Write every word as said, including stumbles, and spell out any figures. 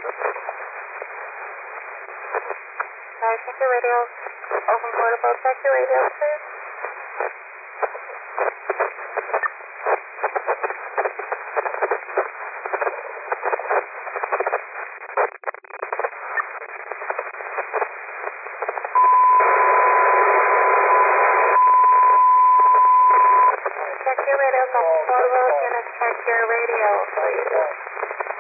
Alright, check your radios. Open portable, check your radios, please. Check your radios, open portable, units, check your radios, please.